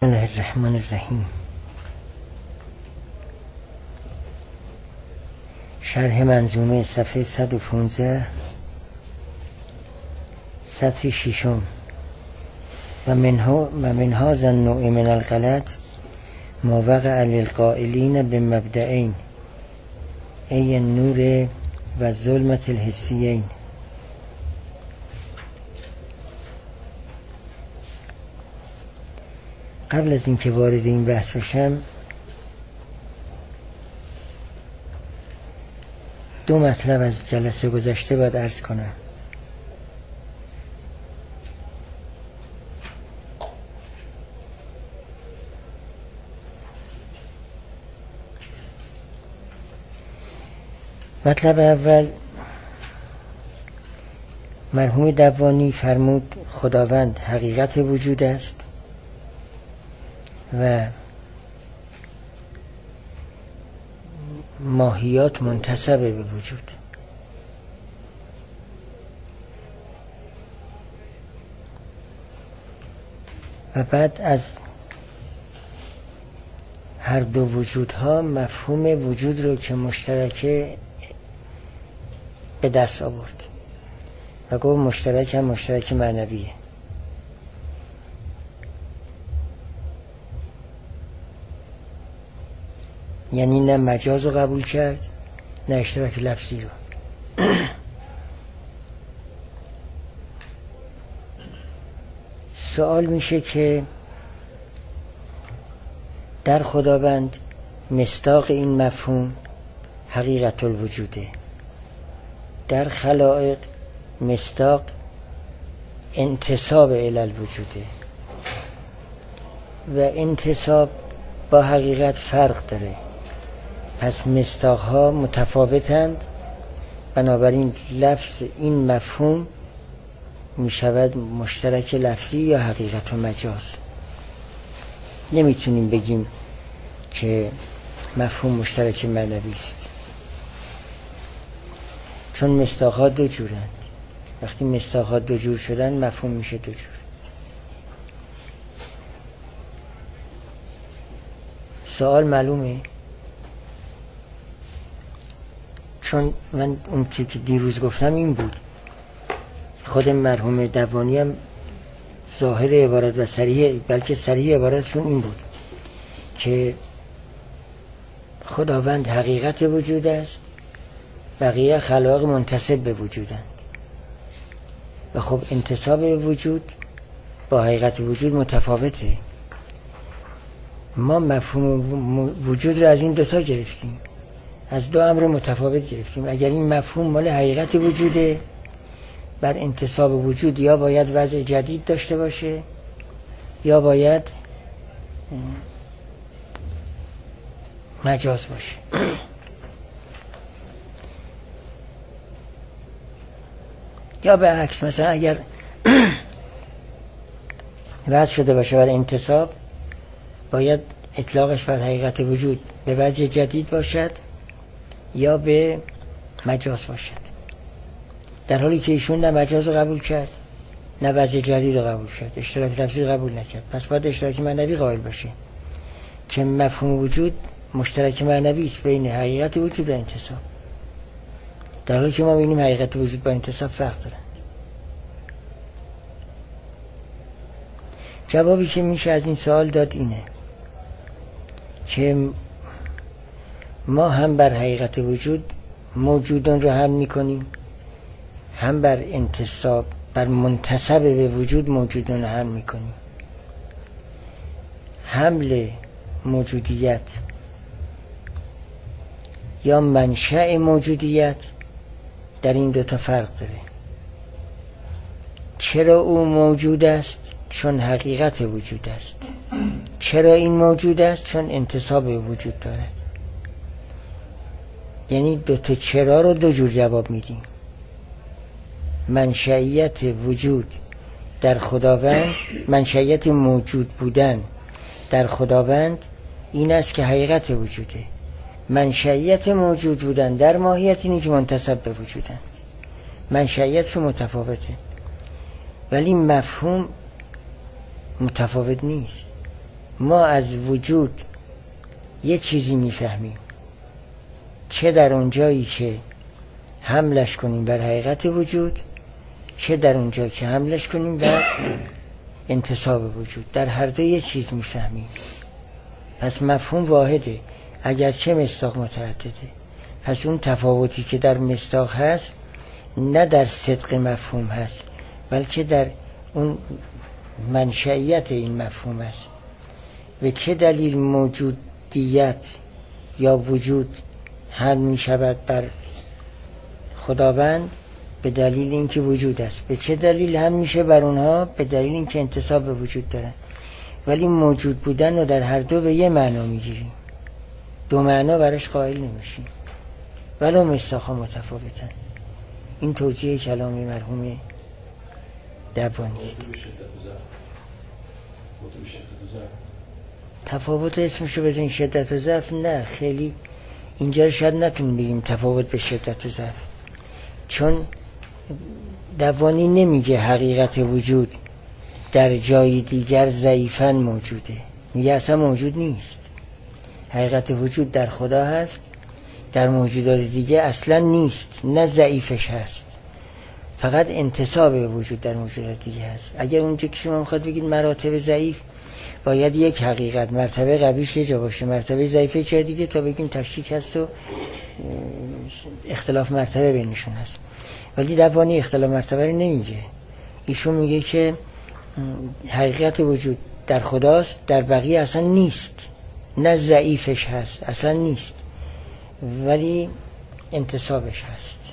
بسم الله الرحمن الرحیم. شرح منظومه صفحه 115 سطر ششم. و من هذا النوع من الغلط ما وقع للقائلین بمبدئین ای النور و ظلمت الحسیین. قبل از اینکه وارد این بحث بشم دو مطلب از جلسه گذشته باید عرض کنم. مطلب اول، مرحوم دوانی فرمود خداوند حقیقت وجود است و ماهیات منتسبه به وجود. و بعد از هر دو وجودها مفهوم وجود رو که مشترکه به دست آورد و گفت مشترک هم مشترک معنویه. یعنی نه مجاز رو قبول کرد نه اشتراک لفظی رو. سوال میشه که در خداوند مصداق این مفهوم حقیقت الوجوده، در خلائق مصداق انتساب الی الوجوده و انتساب با حقیقت فرق داره. پس مصداقها متفاوتند، بنابراین لفظ این مفهوم می شود مشترک لفظی یا حقیقت و مجاز. نمیتونیم بگیم که مفهوم مشترک معنوی است، چون مصداقها دو جورند. وقتی مصداقها دو جور شدن مفهوم میشه دو جور. سوال معلومه؟ چون من اون چیزی که دیروز گفتم این بود، خود مرحوم دوانی هم ظاهر عبارت و صریح، بلکه صریح عبارتشون این بود که خداوند حقیقت وجود است، بقیه خلائق منتسب به وجودند. و خب انتساب وجود با حقیقت وجود متفاوته. ما مفهوم وجود رو از این دوتا گرفتیم، از دو امر متفاوت گرفتیم. اگر این مفهوم مال حقیقت وجوده، بر انتساب وجود یا باید وضع جدید داشته باشه یا باید مجاز باشه. یا به عکس، مثلا اگر وضع شده باشه بر انتساب، باید اطلاقش بر حقیقت وجود به وجه جدید باشد یا به مجاز باشد. در حالی که ایشون نه مجاز رو قبول کرد نه وجه جدید رو قبول کرد، اشتراک لفظی قبول نکرد. پس باید اشتراک معنوی قائل باشه که مفهوم وجود مشترک معنوی است بین حقیقت وجود و انتساب، در حالی که ما ببینیم حقیقت وجود با انتساب فرق دارند. جوابی که میشه از این سوال داد اینه که ما هم بر حقیقت وجود موجودان رو حمل میکنیم، هم بر انتساب بر منتسب به وجود موجودان رو حمل میکنیم. حمل موجودیت یا منشأ موجودیت در این دوتا فرق داره. چرا او موجود است؟ چون حقیقت وجود است. چرا این موجود است؟ چون انتساب به وجود دارد. یعنی دوتا چرا رو دو جور جواب میدیم. منشأیت وجود در خداوند، منشأیت موجود بودن در خداوند این است که حقیقت وجوده. منشأیت موجود بودن در ماهیت اینه که منتسب به وجودند. منشأیتشون متفاوته، ولی مفهوم متفاوت نیست. ما از وجود یه چیزی میفهمیم، چه در اون جایی که حملش کنیم بر حقیقت وجود، چه در اون جایی که حملش کنیم بر انتصاب وجود. در هر دو یه چیز میفهمیم. پس مفهوم واحده، اگرچه مصداق متعدده. پس اون تفاوتی که در مصداق هست نه در صدق مفهوم هست، بلکه در اون منشئیت این مفهوم است. به چه دلیل موجودیت یا وجود حمل می شود بر خداوند؟ به دلیل اینکه وجود است. به چه دلیل حمل میشه بر اونها؟ به دلیل اینکه انتساب به وجود دارن. ولی موجود بودن رو در هر دو به یه معنا میگیریم، دو معنا براش قائل نمیشیم، ولو مصداق‌ها متفاوتن. این توجیه کلام مرحوم دبانی است. تفاوت اسمشو بزنین شدت و ضعف؟ نه، خیلی اینجا شاید نتونیم بگیم تفاوت به شدت و ضعف، چون دبانی نمیگه حقیقت وجود در جای دیگر ضعیفاً موجوده، میگه اصلا موجود نیست. حقیقت وجود در خدا هست، در موجودات دیگه اصلا نیست، نه ضعیفش هست، فقط انتصاب وجود در موجودات دیگه هست. اگر اونجا که شما میخواد بگید مراتب ضعیف، باید یک حقیقت مرتبه قویش یه جا باشه، مرتبه ضعیفه چه دیگه، تا بگیم تشکیک هست و اختلاف مرتبه بینشون هست. ولی دبانی اختلاف مرتبه رو نمیگه. ایشون میگه که حقیقت وجود در خداست، در بقیه اصلا نیست، نه ضعیفش هست، اصلا نیست، ولی انتصابش هست.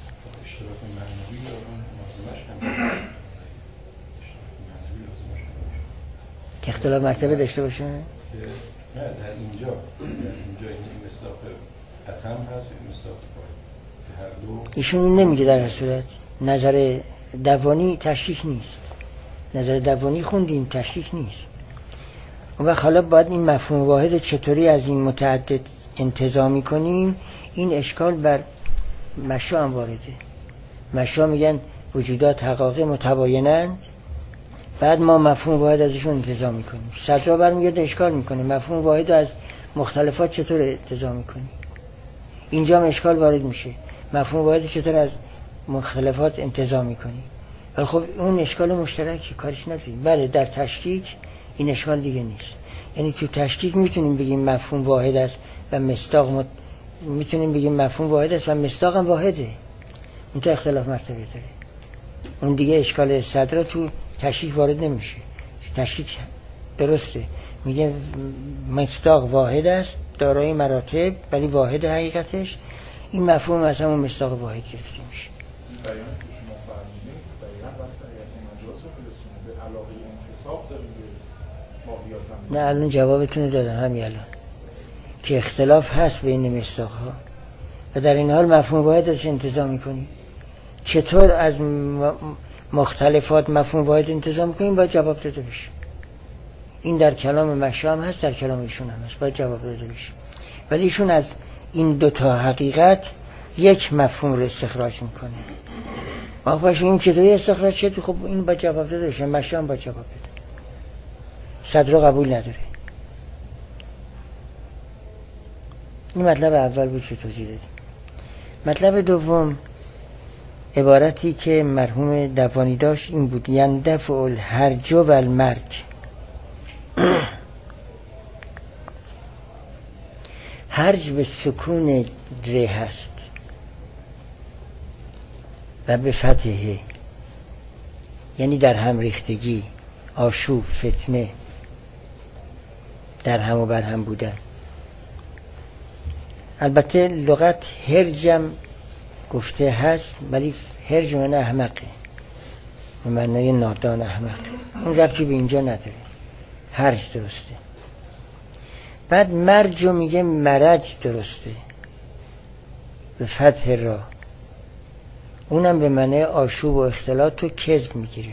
که اختلاف مرتبه داشته باشه؟ نه، در اینجا این مصداق حتم هست، این مصداق هر دو. ایشون نمیگه در هر صورت. نظر دبانی تشکیک نیست، نظر دبانی خوندیم تشکیک نیست. و حالا باید این مفهوم واحد چطوری از این متعدد انتزامی کنیم؟ این اشکال بر مشا هم وارده. مشا میگن وجودات حقایق متباینند، بعد ما مفهوم واحد ازشون انتزاع میکنیم. صدرا برمیگرده اشکال میکنه مفهوم واحد از مختلفات چطور انتزاع میکنیم. اینجا هم اشکال وارد میشه، مفهوم واحد چطور از مختلفات انتزاع میکنیم. ولی خب اون اشکال مشترکی، کارش نداریم. بله در تشکیک این اشکال دیگه نیست. یعنی تو تشکیک میتونیم بگیم مفهوم واحد است و مصداق میتونیم بگیم مفهوم واحد است و مصداق هم واحده. اون تا اختلاف مرتبه داره. اون دیگه اشکال صدرا تو تشکیک وارد نمیشه. تشکیک درسته، میگه مصداق واحد است دارای مراتب ولی واحد حقیقتش. این مفهوم از همون مصداق واحد گرفته میشه. این بیان که شما فرمودید دقیقاً بحث حقیقت مجاز رو برسونه به علاقه انتصاب داریم به ماهیات هم. نه الان جوابتون رو دادم همین الان که اختلاف هست بین مصداق ها و در این حال مفهوم واحد ازش انتزاع میکنیم. چطور از مختلفات مفهوم واحد انتزاع میکنیم باید جواب داده بشه. این در کلام مشا هم هست، در کلام ایشون هم هست، باید جواب داده بشه. ولی ایشون از این دوتا حقیقت یک مفهوم رو استخراج میکنه. ما باشه این چطوری استخراج شد؟ خب این باید جواب داده بشه. مشا هم باید جواب بده. صدر قبول نداره. این مطلب اول بود که توضیح دادیم. مطلب دوم عبارتی که مرحوم دبانی داشت این بود: یندفع الهرج و المرج. هرج به سکون ره هست و به فتحه، یعنی در هم ریختگی، آشوب، فتنه، در هم و بر هم بودن. البته لغت هرجم گفته هست ولی هرج من احمقه، به معنای نادان احمق. اون ربطی به اینجا نداره. هرج درسته. بعد مرجو میگه مرج درسته به فتح را، اونم به معنای آشوب و اختلاط و کذب میگیره.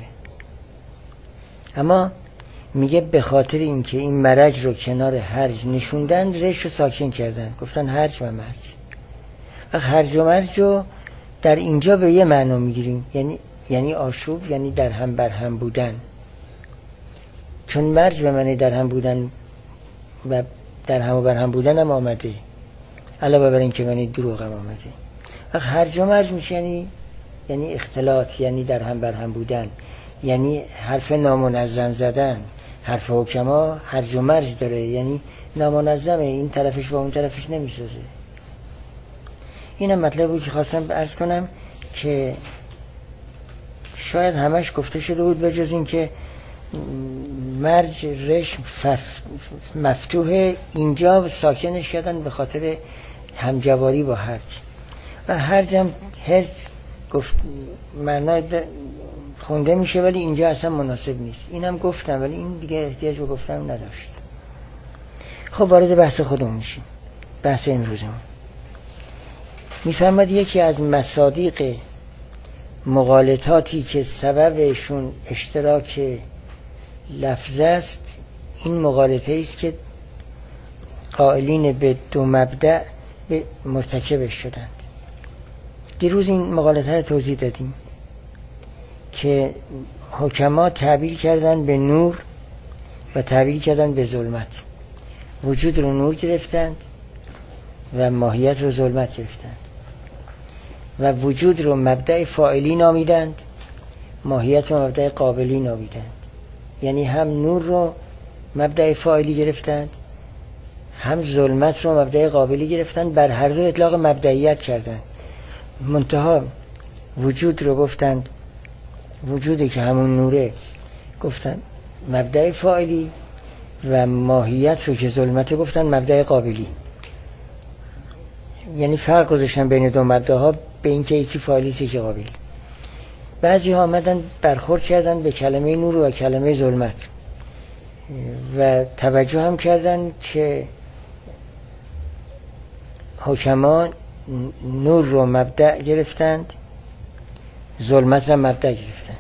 اما میگه به خاطر اینکه این مرج رو کنار هرج نشوندن رش رو ساکن کردن، گفتن هرج و مرج. و هرج و مرج رو در اینجا به یه معنا میگیریم، یعنی آشوب، یعنی در هم بر هم بودن. چون مرج به معنی در هم بودن و در هم و بر هم بودن هم آمده، علاوه بر این که معنی دروغ هم آمده. وقت هرج و مرج میشه یعنی اختلاط، یعنی در هم بر هم بودن، یعنی حرف نامنظم زدن. حرف حکما هرج و مرج داره، یعنی نامنظمه، این طرفش با اون طرفش نمیسازه. اینم مطلب بود که خواستم عرض کنم که شاید همش گفته شده بود به جز این که مرج رشم مفتوح اینجا ساکنش کردن به خاطر همجواری با هرج. و هرج هم هرج گفت معنای خونده میشه ولی اینجا اصلا مناسب نیست. اینم گفتم ولی این دیگه احتیاج به گفتن نداشت. خب وارد بحث خودمون میشیم. بحث امروزمون میفهمد یکی از مصادیق مغالطاتی که سببشون اشتراک لفظ است، این مغالطه است که قائلین به دو مبدأ به مرتکبش شدند. دیروز این مغالطه رو توضیح دادیم که حکما تعبیر کردن به نور و تعبیر کردن به ظلمت. وجود رو نور گرفتند و ماهیت رو ظلمت گرفتند و وجود رو مبدأ فاعلی نامیدند، ماهیت رو مبدأ قابلی نامیدند. یعنی هم نور رو مبدأ فاعلی گرفتند، هم ظلمت رو مبدأ قابلی گرفتند، بر هر دو اطلاق مبدئیت کردند. منتها وجود رو گفتند، وجودی که همون نوره، گفتند مبدأ فاعلی و ماهیت رو که ظلمت گفتند مبدأ قابلی. یعنی فرق گذاشتن بین دو مبداها به این که یکی فاعلی است یکی قابلی. بعضی ها آمدن برخورد کردن به کلمه نور و کلمه ظلمت و توجه هم کردن که حکما نور رو مبدأ گرفتند، ظلمت رو مبدأ گرفتند.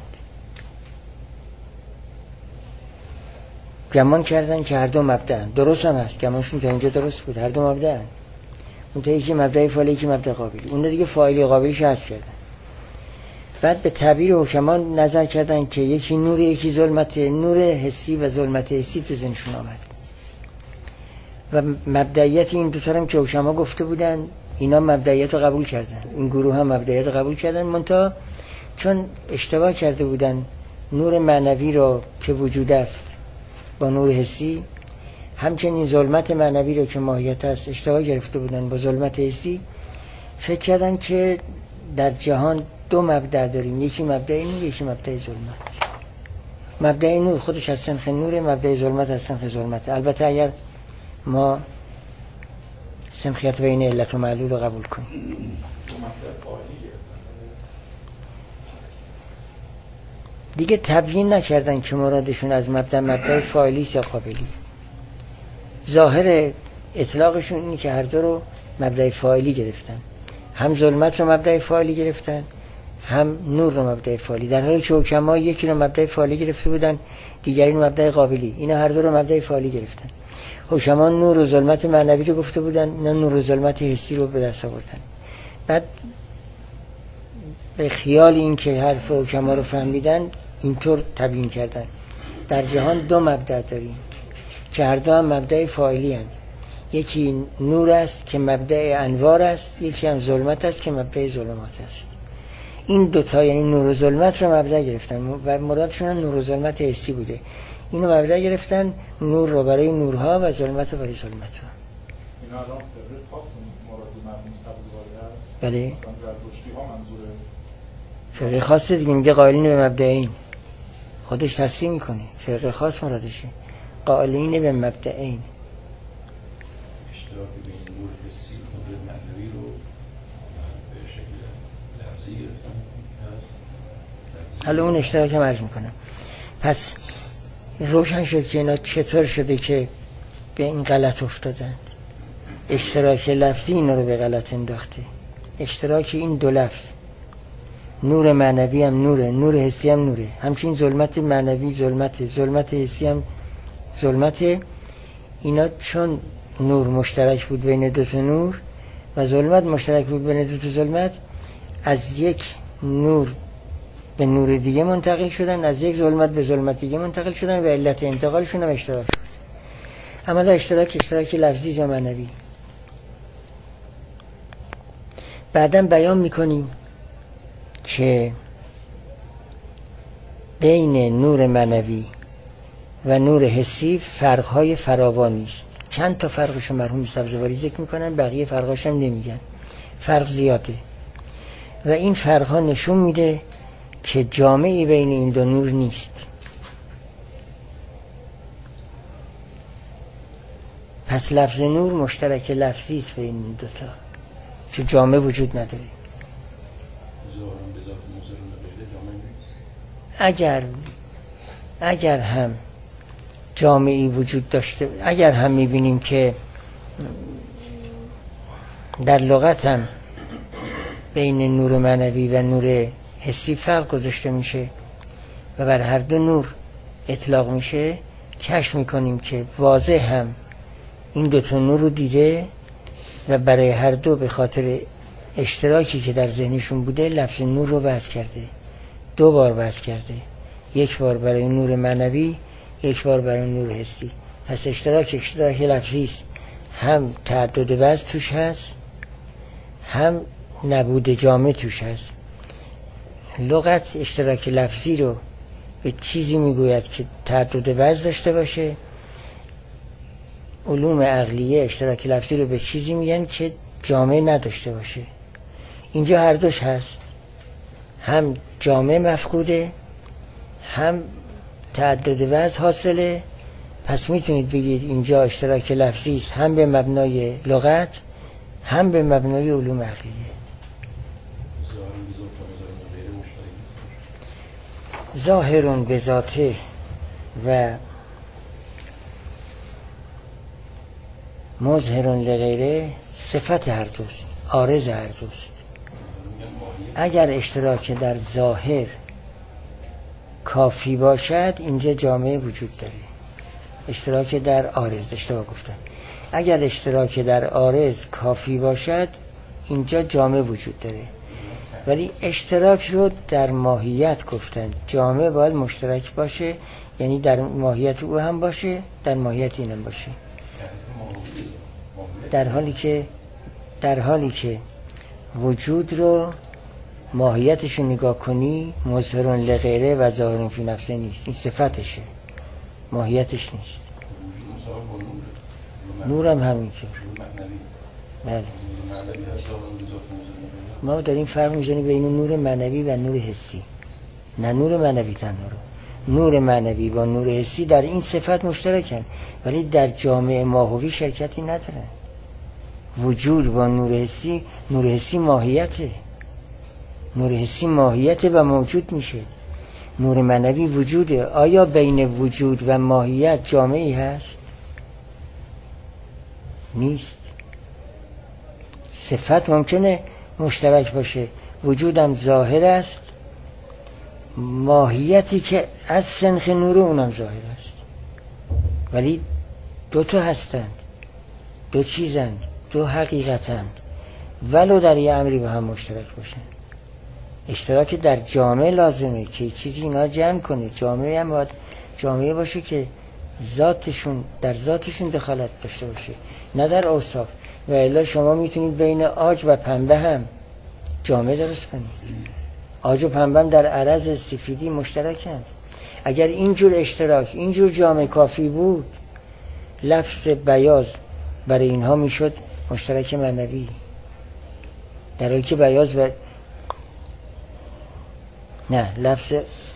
گمان کردن که هر دو مبدأ هستند. درست هم هست، گمانشون تا اینجا درست بود، هر دو مبدأ هستند. اون تا یکی مبدأ فاعلی یکی مبدأ قابلی، اون دیگه فاعلی قابلیش حذف کردن. بعد به تعبیر حکما نظر کردن که یکی نور یکی ظلمت، نور حسی و ظلمت حسی تو ذهنشون آمد و مبدئیت این دو تا هم که حکما گفته بودن اینا مبدئیت رو قبول کردن، این گروه هم مبدئیت رو قبول کردن. منتها چون اشتباه کرده بودن نور معنوی رو که وجود است با نور حسی، همچنین ظلمت معنوی رو که ماهیت است اشتباه گرفته بودن با ظلمت حسی، فکر کردن که در جهان دو مبدأ داریم، یکی مبدأ نور یکی مبدأ ظلمت. مبدأ نور خودش از صنف نوره، مبدأ ظلمت از صنف ظلمت. البته اگر ما سنخیت بین علت و معلول رو قبول کنیم. دیگه تبیین نکردن که مرادشون از مبدأ فاعلی است یا قابلی. ظاهر اطلاقشون اینه که هر دو رو مبدأ فاعلی گرفتن، هم ظلمت رو مبدأ فاعلی گرفتن هم نور رو مبدأ فاعلی، در حالی که حکما یکی رو مبدأ فاعلی گرفته بودن دیگری رو مبدأ قابلی. اینا هر دو رو مبدأ فاعلی گرفتن. حکما نور و ظلمت معنوی رو گفته بودن، نه نور و ظلمت حسی رو به دست آوردن. بعد به خیال این که حرف حکما رو فهمیدن اینطور تبیین کردن در جهان دو مبدأ داریم که هر دو هم مبدأ فاعلی هستند. یکی نور است که مبدأ انوار است، یکی هم ظلمت است که مبدأ ظلمات است. این دوتا یعنی نور و ظلمت رو مبدأ گرفتن و مرادشون هم نور و ظلمت حسی بوده. اینو مبدأ گرفتن، نور رو برای نورها و ظلمت رو برای ظلمت‌ها. اینا الان فرق خاص مراد مرحوم سبزواری است. بله. مثلا زرتشتی ها منظور فرق خاص دیگه میگه قائلین به مبدئین، خودش تصریح میکنه فرق خاص مرادشه. قائلین به مبدئین اشتراک بین نور حسی و نور معنوی رو به شکل لفظی گرفتن هست. حالا اون اشتراک هم عرض میکنم. پس روشن شد که اینا چطور شده که به این غلط افتادند. اشتراک لفظی اینا رو به غلط انداخته. اشتراک این دو لفظ، نور معنوی هم نوره، نور حسی هم نوره، همچنین ظلمت معنوی ظلمت، ظلمت حسی هم ظلمت. اینا چون نور مشترک بود بین دو تا نور و ظلمت مشترک بود بین دو تا ظلمت، از یک نور به نور دیگه منتقل شدن، از یک ظلمت به ظلمت دیگه منتقل شدن و علت انتقالشون هم اشتراک شد. اما اشتراک لفظی یا معنوی. بعداً بیان میکنیم که بین نور معنوی و نور حسی فرق‌های فراوانی است. چند تا فرقش مرحوم سبزواری ذکر میکنن، بقیه فرقاش هم نمیگن. فرق زیاده و این فرق‌ها نشون میده که جامعی بین این دو نور نیست. پس لفظ نور مشترک لفظی است بین این دوتا، چون جامعه وجود نداره. اگر هم جامعی وجود داشته، اگر هم میبینیم که در لغت هم بین نور معنوی و نور حسی فرق گذاشته میشه و بر هر دو نور اطلاق میشه، کشف میکنیم که واضح هم این دو تا نور رو دیده و برای هر دو به خاطر اشتراکی که در ذهنشون بوده لفظ نور رو بحث کرده. 2 بار بحث کرده، 1 بار برای نور معنوی، 1 بار برای نور حسی. پس اشتراک لفظی است، هم تعدد وجه توش هست، هم نبود جامع توش هست. لغت اشتراک لفظی رو به چیزی میگوید که تعدد وجه داشته باشه، علوم عقلیه اشتراک لفظی رو به چیزی میگن که جامع نداشته باشه. اینجا هر دوش هست، هم جامع مفقوده، هم تعدد وجه حاصله. پس میتونید بگید اینجا اشتراک لفظی است، هم به مبنای لغت، هم به مبنای علوم عقلیه. ظاهرون به ذاته و مظهرون لغیره صفت هر دوست، عارض هر دوست. اگر اشتراک در ظاهر کافی باشد اینجا جامعه وجود داره. اشتراک در عارض، اشتباه گفتم، اگر اشتراک در عارض کافی باشد اینجا جامعه وجود داره. ولی اشتراک رو در ماهیت گفتن، جامعه باید مشترک باشه، یعنی در ماهیت او هم باشه، در ماهیت این هم باشه. در حالی که وجود رو ماهیتش رو نگاه کنی مظهرون لغیره و ظاهرون فی نفسه نیست، این صفتشه، ماهیتش نیست. نورم همینطور. بله، ما داریم فرق می‌زنیم بین نور معنوی و نور حسی، نه نور معنوی تنها رو. نور معنوی با نور حسی در این صفت مشترکن ولی در جامعه ماهوی شرکتی ندارن. وجود با نور حسی ماهیته، نور حسی ماهیته و موجود میشه. نور معنوی وجوده. آیا بین وجود و ماهیت جامعی هست؟ نیست. صفت ممکنه مشترک باشه، وجودم ظاهر است، ماهیتی که از سنخ نور اونم ظاهر است، ولی 2 تا هستند، 2 چیزند، 2 حقیقتند، ولو در یه امری با هم مشترک باشن. اشتراک در جامعه لازمه که چیزی اینا جمع کنه. جامعه هم باید جامعه باشه که در ذاتشون دخالت داشته باشه، نه در اوصاف. و الا شما میتونید بین عاج و پنبه هم جامعه درست کنید. عاج و پنبه هم در عرض سفیدی مشترکن. اگر اینجور اشتراک، اینجور جامعه کافی بود، لفظ بیاض برای اینها میشد مشترک معنوی، در حالی که بیاض نه، لفظ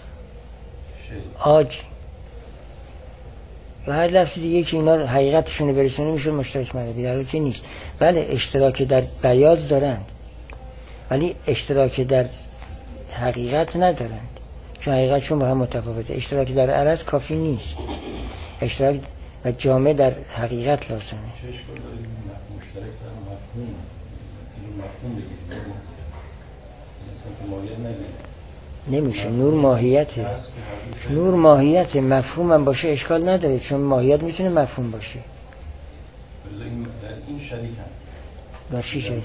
عاج و هر لفظ دیگه که اینا حقیقتشون برسونه میشه مشترک معنوی، در حالی که نیست. بله، اشتراک در بیاض دارند ولی اشتراک در حقیقت ندارند، چون حقیقتشون با هم متفاوته. اشتراک در عرض کافی نیست، اشتراک و جامعه در حقیقت لازمه. مشترک در مفهوم، این مفهوم بگیریم مثلا که ماهیت نگیریم نمیشه. نور ماهیته، نور ماهیت مفهوم هم باشه اشکال نداره، چون ماهیت میتونه مفهوم باشه. در این شریک هم در چی شریک؟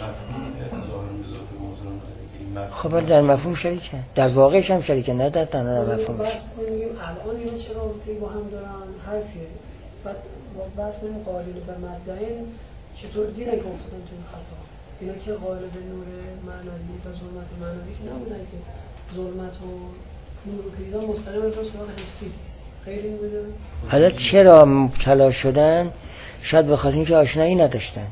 خب خب در مفهوم شریکه، در واقعش هم شریکه، نه در تنها مفهومش. بس کنیم الان اینا چرا رابطه‌ای با هم دارن؟ حرفیه. بعد بس کنیم قائل به مدعین چطور دیگه گفتن تو خطا. اینا که قائل به نور معنوی و ظلمت معنوی که نبودن که ظلمت و نور و پیدا مستقیم از سراغ حسی. غیر این بوده. حالا چرا مبتلا شدن؟ شاید به خاطر اینکه آشنایی نداشتن.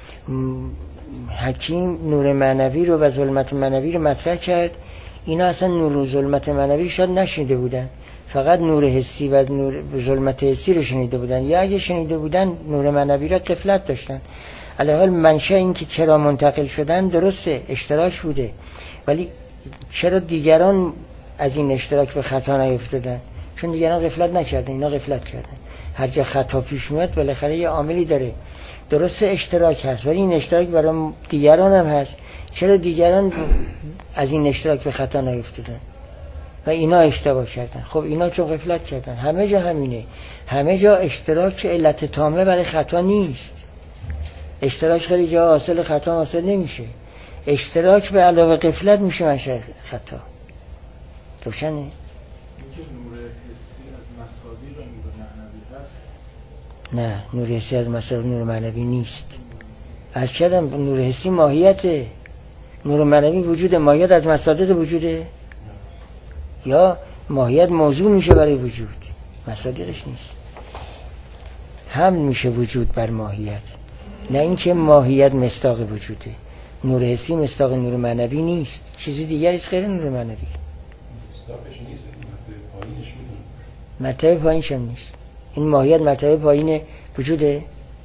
حکیم نور معنوی رو و ظلمت معنوی رو مطرح کرد، اینا اصلا نور و ظلمت معنوی شاید نشنیده بودن، فقط نور حسی و نور ظلمت حسی رو شنیده بودن، یا اگه شنیده بودن نور معنوی را غفلت داشتن. علاوه منشأ این که چرا منتقل شدن درسته، اشتراک بوده، ولی چرا دیگران از این اشتراک به خطا نیفتادن؟ چون دیگران غفلت نکردن، اینا غفلت کردن. هر جا خطا پیش میاد بالاخره یه عاملی داره، درسته اشتراک هست، ولی این اشتراک برای دیگران هم هست. چرا دیگران از این اشتراک به خطا نیفتادن و اینا اشتباه کردن؟ خب اینا چون غفلت کردن. همه جا همینه، همه جا اشتراک علت تامه برای خطا نیست. اشتراک خیلی جا حاصل خطا حاصل نمیشه، اشتراک به علاوه غفلت میشه منشأ خطا. روشنه؟ اینکه نور حسی از مصادیق نور معنوی هست؟ نه، نور حسی از مصادیق نور معنوی نیست. از کردم نور حسی ماهیته، نور معنوی وجود، ماهیت از مصادیق وجوده، یا ماهیت موضوع میشه برای وجود، مصادیقش نیست. حمل میشه وجود بر ماهیت، نه اینکه ماهیت مصداق وجوده. نور حسی مصداق نور معنوی نیست، چیزی دیگری است غیر نور معنوی. مصداقش نیست، مرتبه پایینش میدونه. مرتبه پایینش هم نیست. این ماهیت مرتبه پایین وجوده.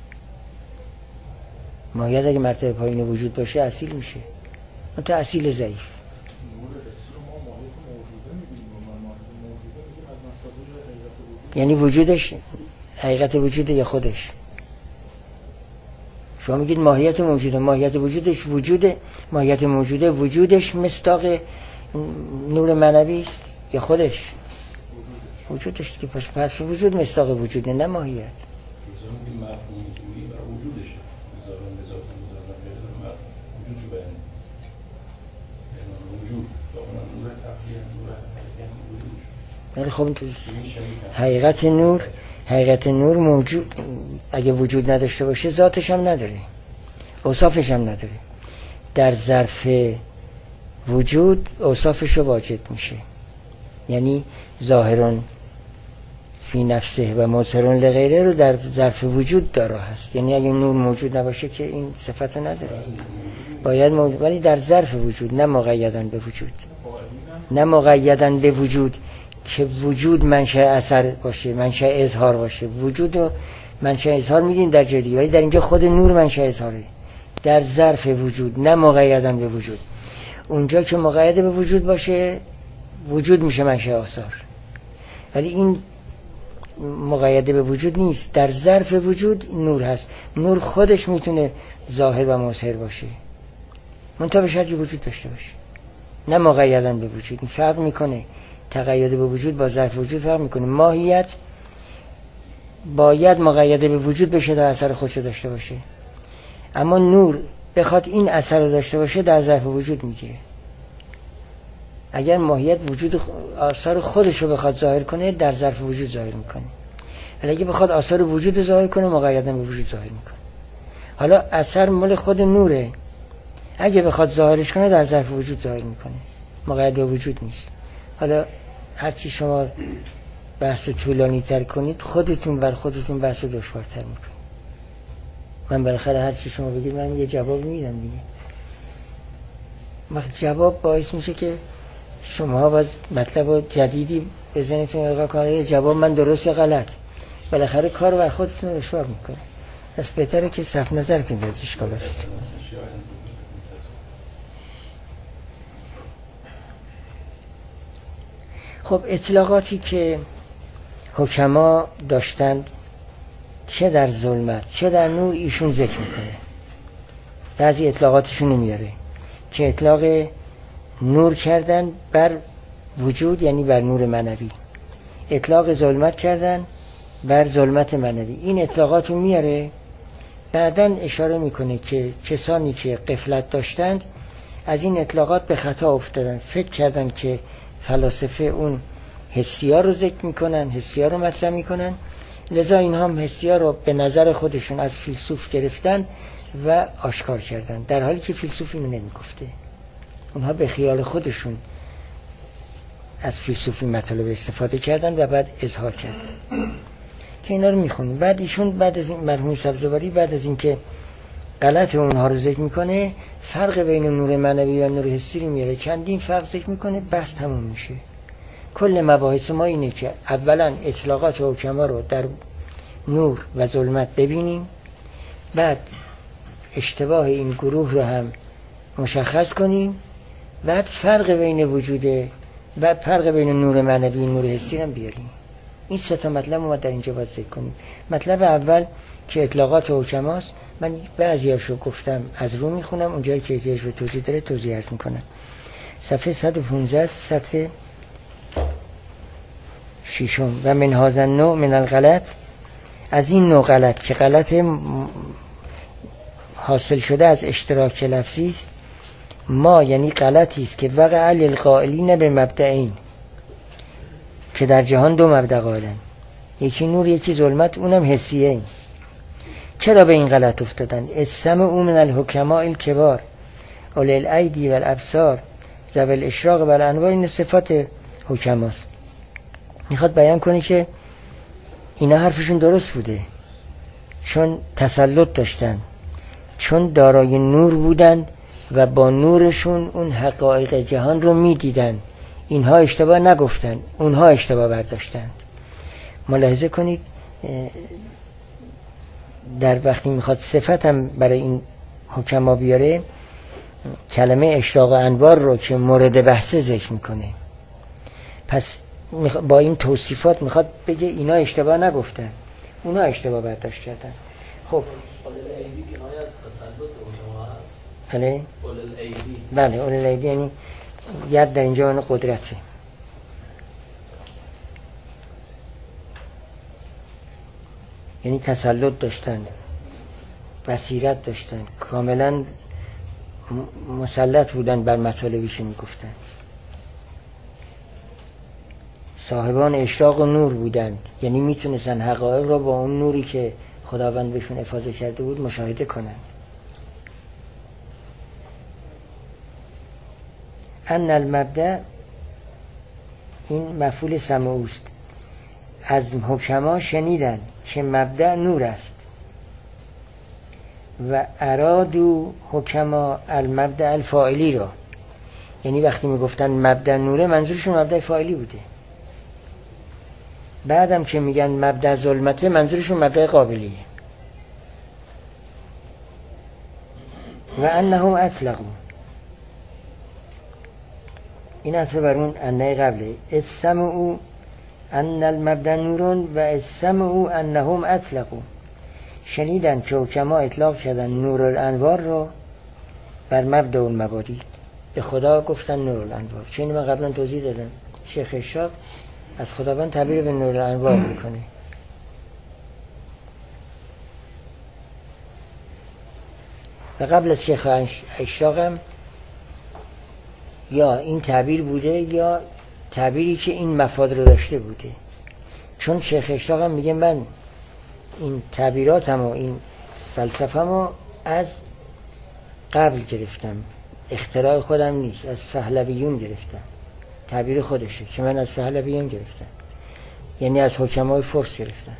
ماهیت اگه مرتبه پایین وجود باشه اصیل میشه، اون تا اصیل ضعیف. نور حسی رو ما ماهیت موجوده می‌بینیم و ماهیت موجوده می‌گیم از مصادیق حقیقت وجود. یعنی وجودش حقیقت وجوده یا خودش؟ شما میگید ماهیت موجوده، ماهیت وجودش وجوده، ماهیت موجوده وجودش مصداق نور معنوی است یا خودش؟ وجودش که پس وجود مصداق وجوده، نه ماهیت. روزا میگیم مفهوم جویی برای وجودشه، بذارن به ذات مذارن غیر وجود رو بیان وجود با اونم نور تفریح نور حقیقت وجودش. ولی خب حقیقت نور موجود اگه وجود نداشته باشه ذاتش هم نداره، اوصافش هم نداره. در ظرف وجود اوصافش رو واجد میشه، یعنی ظاهرون فی نفسه و مظهرون لغیره رو در ظرف وجود داره هست. یعنی اگه نور موجود نباشه که این صفت رو نداره، باید موجود، ولی در ظرف وجود، نه مقیدن به وجود، نه مقیدن به وجود که وجود منشأ اثر باشه، منشأ اظهار باشه. وجود و منشأ اظهار میدین در جای دیگه، ولی در اینجا خود نور منشأ اظهاره، در ظرف وجود، نه مقیدن به وجود. اونجا که مقید به وجود باشه وجود میشه منشأ آثار، ولی این مقید به وجود نیست، در ظرف وجود نور هست. نور خودش میتونه ظاهر و مظهر باشه، منتها به شرطی وجود داشته باشه، نه مقیدن به وجود. این فرق میکنه، تقید به وجود با ظرف وجود فرق میکنه. ماهیت باید مقید به وجود بشه تا اثر خودشو داشته باشه، اما نور بخواد این اثر رو داشته باشه در ظرف وجود میگیره. اگر ماهیت وجود آثار خودش رو بخواد ظاهر کنه در ظرف وجود ظاهر میکنه، ولی اگه بخواد آثار وجود رو ظاهر کنه مقیدن به وجود ظاهر میکنه. حالا اثر مال خود نوره، اگه بخواد ظاهرش کنه در ظرف وجود ظاهر میکنه، مقید به وجود نیست. حالا هرچی شما بحث طولانی تر کنید خودتون بر خودتون بحث دشوارتر میکنید. من بالاخره هرچی شما بگید من یه جواب میدم دیگه. وقت جواب باعث میشه که شما باز مطلب جدیدی بزنیتون القا کنید، جواب من درست یا غلط، بالاخره کار بر خودتون دشوار میکنه. پس بهتره که صرف نظر کنید از اشکالات. خب اطلاقاتی که حکما داشتند چه در ظلمت چه در نور ایشون ذکر میکنه. بعضی اطلاقاتشون میاره که اطلاق نور کردن بر وجود یعنی بر نور معنوی، اطلاق ظلمت کردن بر ظلمت معنوی. این اطلاقاتو میاره بعداً اشاره میکنه که کسانی که غفلت داشتند از این اطلاقات به خطا افتادن، فکر کردن که فلاسفه اون حسی‌ها رو ذکر میکنن، حسی‌ها رو مطرح میکنن، لذا اینها هم حسی‌ها رو به نظر خودشون از فیلسوف گرفتن و آشکار کردن، در حالی که فیلسوف اینو نمیگفته. اونها به خیال خودشون از فیلسوفی مطالب استفاده کردن و بعد اظهار کردن که اینا رو میخونیم. بعد ایشون بعد از این مرحوم سبزواری بعد از این که غلط اونها رو ذکر میکنه، فرق بین نور معنوی و نور حسی رو میاره، چندین فرق ذکر میکنه، بحث تموم میشه. کل مباحث ما اینه که اولا اطلاقات حکما رو در نور و ظلمت ببینیم، بعد اشتباه این گروه رو هم مشخص کنیم، بعد فرق بین وجوده و فرق بین نور معنوی و نور حسی رو بیاریم. این سه تا مطلب ما در اینجا باید ذکر کنیم. مطلب اول که اطلاقات حکماست، من بعضیاشو گفتم از رو میخونم، اونجایی که احتیاج به توضیح داره توضیح عرض میکنم. صفحه 115 سطر 6 و من هذا النوع من الغلط، از این نوع غلط که غلط حاصل شده از اشتراک لفظی است، ما یعنی غلطی است که وقع للقائلین به مبدئین، که در جهان دو مبدأ قائلن، یکی نور یکی ظلمت، اونم حسیه این. چرا به این غلط افتادن؟ السمع من الحکماء الکبار اولی الایدی و الابصار ذوی الاشراق و الانوار، این صفات حکماست. میخواد بیان کنه که اینا حرفشون درست بوده، چون تسلط داشتن، چون دارای نور بودن و با نورشون اون حقایق جهان رو میدیدن. اینها اشتباه نگفتن، اونها اشتباه برداشتند. ملاحظه کنید در وقتی میخواد صفت هم برای این حکما بیاره، کلمه اشراق و انوار رو که مورد بحث ذکر میکنه. پس با این توصیفات میخواد بگه اینا اشتباه نگفتن، اونا اشتباه برداشت کردن. خب بله بله اول الایدی یعنی ید در اینجا اون قدرته، یعنی تسلط داشتن، بصیرت داشتن، کاملا مسلط بودن بر مطالبی که میگفتن، صاحبان اشراق و نور بودند، یعنی میتونستن حقایق را با اون نوری که خداوند بهشون افاضه کرده بود مشاهده کنند. ان المبدأ، این مفعول سمع است، از حکما شنیدن که مبدأ نور است و ارادو حکما المبدأ الفاعلی را، یعنی وقتی میگفتن مبدأ نوره منظورشون مبدأ فاعلی بوده. بعدم که میگن مبدأ ظلمته منظورشون مبدأ قابلیه. و انهم اطلقوا، این اصلا بر اون انه قبله، السمعوا ان المبدأ نورون و السمعوا انهم اطلقوا، شنیدن که حکما اطلاق کردن نور الانوار رو بر مبدأ المبادی، به خدا گفتن نور الانوار. چون من قبلا توضیح دادم شیخ اشراق از خداوند تعبیر به نور الانوار میکنه. و قبل از شیخ اشراق هم یا این تعبیر بوده یا تعبیری که این مفاد رو داشته بوده. چون شیخ اشراق هم میگه من این تعبیراتم و این فلسفه‌مو از قبل گرفتم، اختراع خودم نیست، از پهلویون گرفتم. تعبیر خودشه که من از پهلویون گرفتم، یعنی از حکمای فرس گرفتم.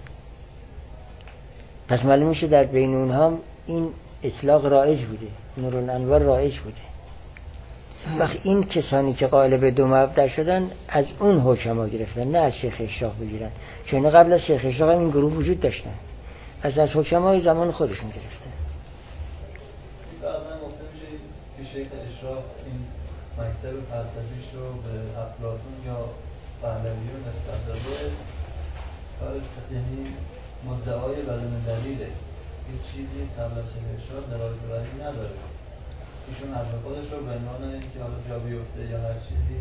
پس معلوم میشه در بین اونها این اطلاق رایج بوده، نور الانوار رایج بوده. وقت این کسانی که قائل به دو مبدأ شدن از اون حکما گرفتن، نه از شیخ اشراق بگیرن، چون قبل از شیخ اشراق این گروه وجود داشتن، از حکمای زمان خودشون گرفتن. بعضا گفته میشه که شیخ اشراق این مکتب فلسفیش رو به افلاطون یا پهلویون نسبت داده، یعنی مدعای بدون دلیله، هیچ چیزی قبل از شیخ اشراق دلالت بر این نداره. ایشون حرف خودش رو به عنوان اینکه حالا جا بیفته یا هر چیزی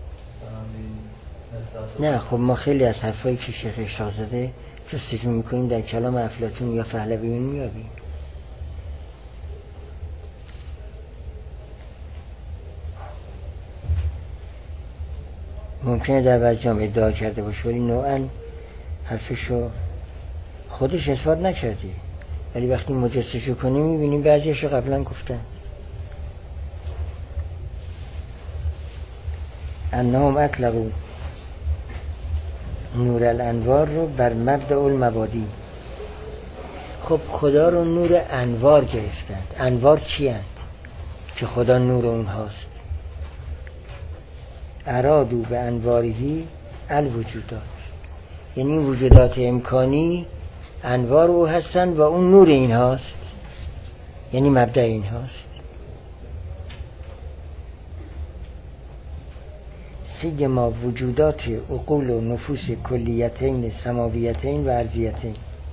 نسبت. نه خب ما خیلی از حرفایی که شیخ اشراق زده جستجو میکنیم در کلام افلاطون یا پهلویون میابیم. ممکنه در بعض جام ادعا کرده باشه ولی نوعاً حرفشو خودش اثبات نکرده، ولی وقتی مجسسشو کنیم میبینیم بعضیشو قبلا گفتن. انهم اطلقوا نور الانوار رو بر مبدأ المبادی. خب خدا رو نور انوار گرفتند. انوار چی هست؟ که خدا نور اونهاست. ارادو به انوارهی الوجودات، یعنی این وجودات امکانی انوار او هستند و اون نور این هاست، یعنی مبدأ این هاست. سیما وجودات عقول و نفوس کلیتین سماویتین و ارضیتین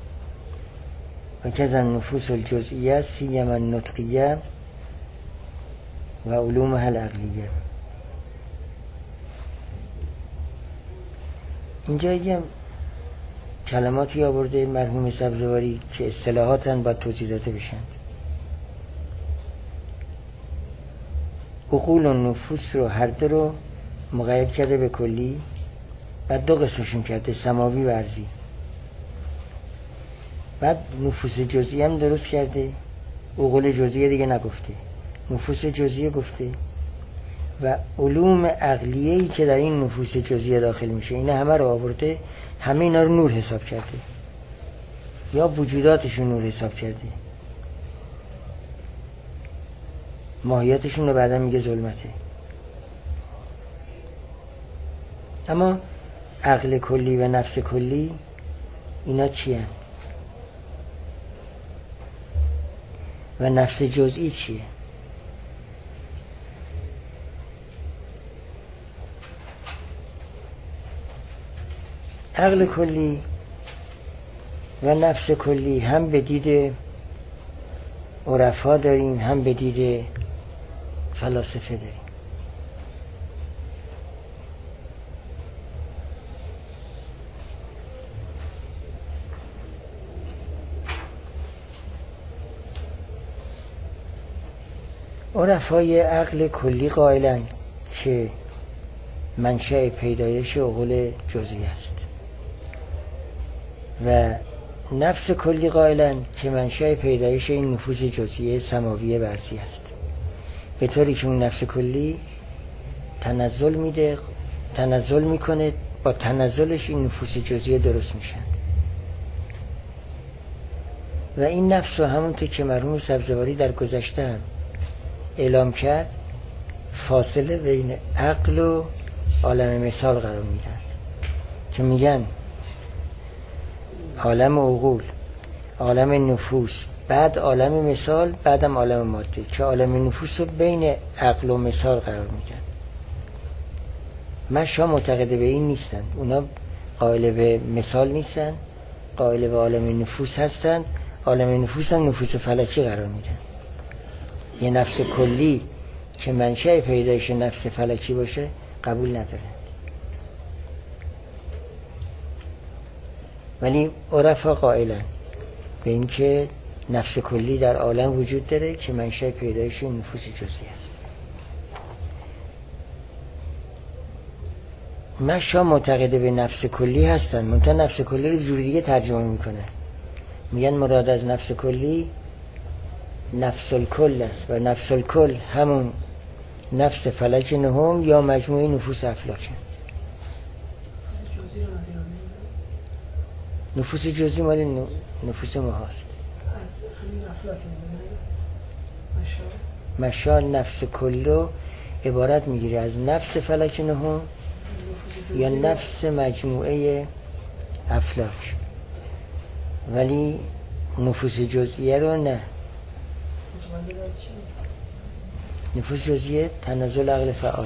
و کذا نفوس الجزئیه سیما النطقیه و علومها العقلیه. اینجا یه کلماتی آورده مرحوم سبزواری که اصطلاحاتاً باید توضیح داده بشن. عقول و نفوس رو هر دو رو مقید کرده به کلی، بعد دو قسمشون کرده، سماوی و ارضی. بعد نفوس جزئی هم درست کرده، عقول جزئی دیگه نگفته، نفوس جزئی گفته و علوم عقلیه‌ای که در این نفوس جزئی داخل میشه، اینا همه رو آورده، همه اینا رو نور حساب کرده یا وجوداتشون نور حساب کرده، ماهیتشون رو بعدا میگه ظلمته. اما عقل کلی و نفس کلی اینا چی هست؟ و نفس جزئی چیه؟ عقل کلی و نفس کلی هم به دید عرفا داریم، هم به دید فلاسفه داریم. عرفای عقل کلی قائلن که منشأ پیدایش عقول جزئی است و نفس کلی قائلن که منشأ پیدایش این نفوس جزئی سماویه و ارضی است، به طوری که اون نفس کلی تنزل میکنه، با تنزلش این نفوس جزئی درست میشن. و این نفس رو همونطور که مرحوم سبزواری در گذشته هم اعلام کرد، فاصله بین عقل و عالم مثال قرار میدن که میگن عالم عقول، عالم نفوس، بعد عالم مثال، بعدم عالم ماده، که عالم نفوس رو بین عقل و مثال قرار میدن. مشا معتقد به این نیستن، اونا قائل به مثال نیستن، قائل به عالم نفوس هستن. عالم نفوس هم نفوس فلکی قرار میدن. یه نفس کلی که منشأ پیدایش نفس فلکی باشه قبول ندارن. ولی عرفا قائلن به این که نفس کلی در عالم وجود داره که منشأ پیدایش نفوس جزئی است. مشا معتقد به نفس کلی هستن، منتها نفس کلی رو جور دیگه ترجمه میکنه، میگن مراد از نفس کلی نفس الکل است و نفس الکل همون نفس فلک نهم یا مجموعه نفوس افلاک. نفوس جزئی مال نفوس ما هست. مشا نفس کل رو عبارت میگیره از نفس فلک نهم یا نفس مجموعه افلاک، ولی نفوس جزئیه رو نه. نفوس جزئیه تنزل عقل فعاله،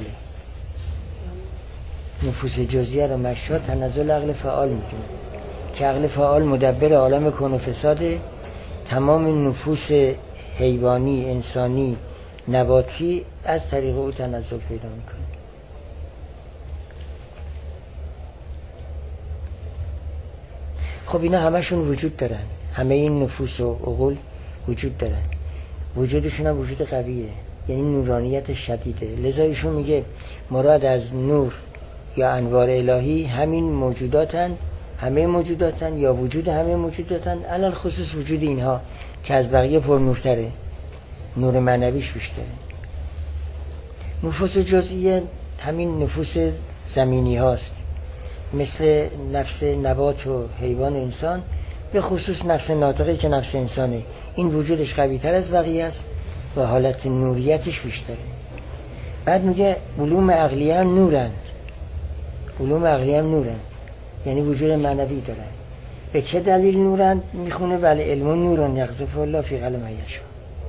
نفوس جزئیه رو مشا تنزل عقل فعال میکنه که عقل فعال مدبر عالم کون و فساده. تمام نفوس حیوانی، انسانی، نباتی از طریق او تنزل پیدا میکنه. خب اینا همشون وجود دارن، همه این نفوس و عقول وجود دارن، وجودشون هم وجود قویه، یعنی نورانیت شدیده. لذا ایشون میگه مراد از نور یا انوار الهی همین موجوداتند، همه موجوداتند یا وجود همه موجوداتند، علل خصوص وجود اینها که از بقیه پر نورتره، نور معنویش بیشتره. نفوس جزئیه همین نفوس زمینی هاست، مثل نفس نبات و حیوان و انسان، به خصوص نفس ناطقه که نفس انسانه، این وجودش قوی تر از بقیه است و حالت نوریتش بیشتره. بعد میگه علوم عقلیه هم نورند، علوم عقلیه هم نورند، یعنی وجود معنوی دارن. به چه دلیل نورند؟ میخونه بله علم نوران یقذف الله فی قلب من یشاء.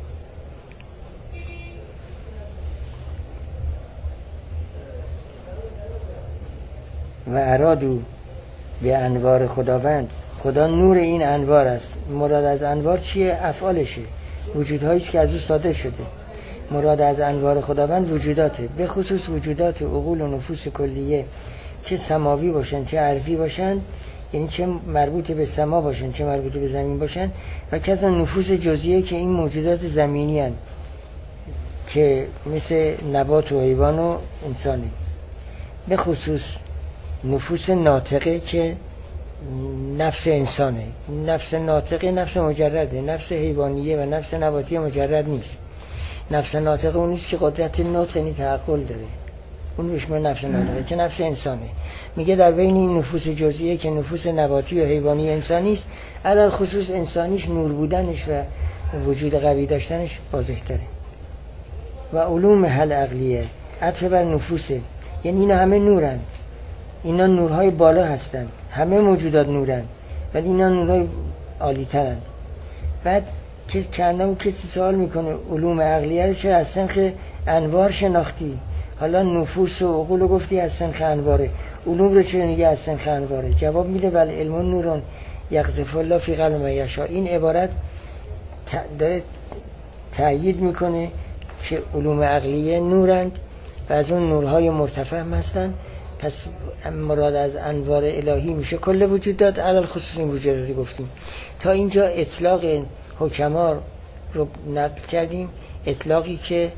و ارادو به انوار خداوند، خدا نور این انوار است. مراد از انوار چیه؟ افعالشه، وجودهایی است که از او صادر شده. مراد از انوار خداوند وجوداته، به خصوص وجودات عقول و نفوس کلیه، چه سماوی باشن چه ارضی باشن، یعنی چه مربوط به سما باشن چه مربوط به زمین باشن، و که از نفوس جزئیه که این موجودات زمینی هن که مثل نبات و حیوان و انسانه. به خصوص نفوس ناطقه که نفس انسانه. نفس ناطقه نفس مجرده، نفس حیوانیه و نفس نباتیه مجرد نیست. نفس ناطقه اون نیست که قدرت نطق یعنی تعقل داره، اون بهش میگن نفس ناطقه که نفس انسانه. میگه در بین این نفوس جزئیه که نفوس نباتی و حیوانی انسانی است، علل خصوص انسانیش نور بودنش و وجود قوی داشتنش واضح تره. و علوم حل عقلیه عطف بر نفوسه، یعنی اینا همه نورن، اینا نورهای بالا هستند، همه موجودات نورن ولی اینا نورهای عالی ترند. بعد کسی سوال میکنه علوم عقلیه رو چرا از سنخ انوار شناختی؟ حالا نفوس و عقول گفتی از سنخ انواره، علوم رو چرا میگه از سنخ انواره؟ جواب میده بله علم نورون یقذف الله فی قلب من یشاء. این عبارت داره تأیید میکنه که علوم عقلیه نورند و از اون نورهای مرتفع هستند. پس مراد از انوار الهی میشه کل وجودات، علل خصوص این وجوداتی گفتیم. تا اینجا اطلاق حکما رو نقل کردیم، اطلاقی که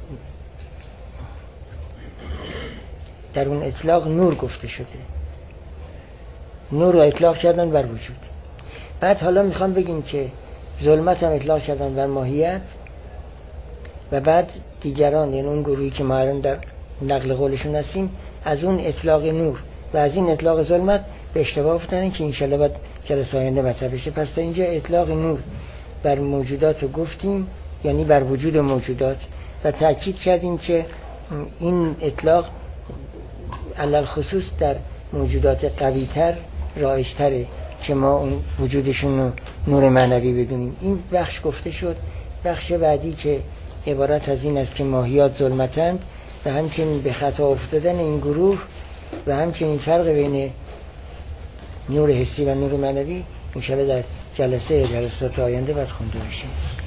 در اون اطلاق نور گفته شده، نور رو اطلاق کردن بر وجود. بعد حالا میخوام بگیم که ظلمت هم اطلاق کردن بر ماهیت، و بعد دیگران یعنی اون گروهی که ما الان در نقل قولشون هستیم از اون اطلاق نور و از این اطلاق ظلمت به اشتباه افتادن که انشالله بعد جلسه آینده مطرح بشه. پس تا اینجا اطلاق نور بر موجودات رو گفتیم، یعنی بر وجود موجودات، و تأکید کردیم که این اطلاق علل خصوص در موجودات قوی‌تر رایج‌تره که ما اون وجودشون رو نور معنوی بدونیم. این بخش گفته شد. بخش بعدی که عبارت از این است که ماهیات ظلمتند و همچنین به خطا افتادن این گروه و همچنین فرق بین نور حسی و نور معنوی انشاءالله در جلسات آینده باید خونده بشه.